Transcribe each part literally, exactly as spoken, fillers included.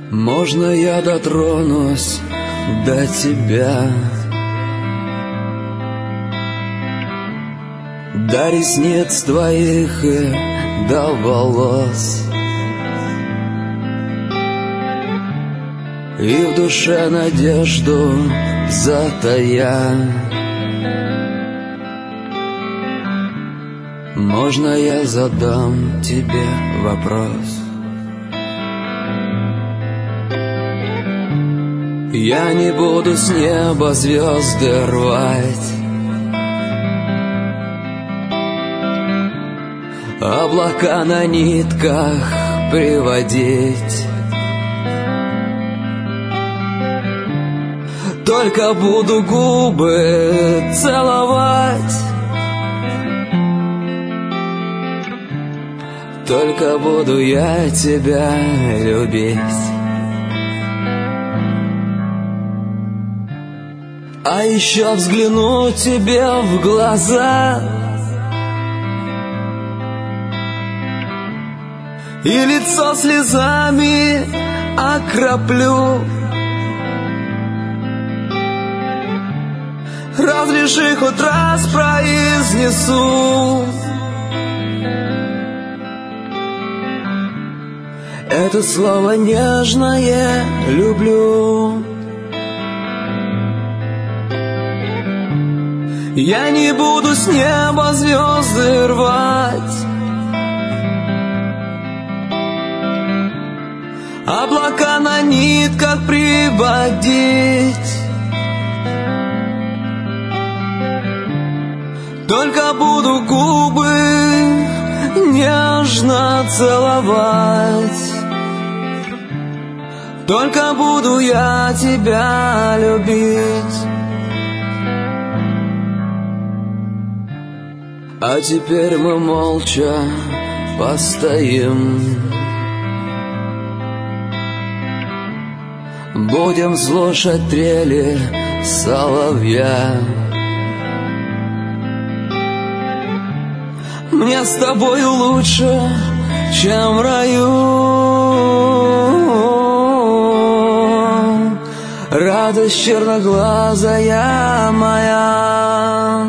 Можно я дотронусь до тебя, до ресниц твоих и до волос, и в душе надежду затая. Можно я задам тебе вопрос? Я не буду с неба звезды рвать, облака на нитках приводить. Только буду губы целовать, только буду я тебя любить. А еще взгляну тебе в глаза и лицо слезами окроплю. Разреши хоть раз произнесу это слово нежное люблю. Я не буду с неба звезды рвать, облака на нитках приводить. Только буду губы нежно целовать, только буду я тебя любить. А теперь мы молча постоим, будем слушать трели соловья. Мне с тобою лучше, чем в раю, радость черноглазая моя.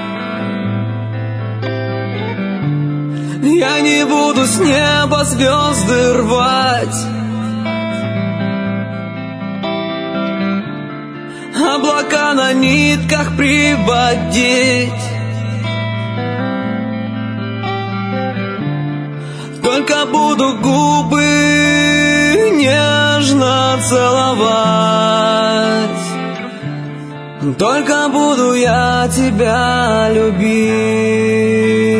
Я не буду с неба звезды рвать, облака на нитках приводить. Только буду губы нежно целовать, только буду я тебя любить.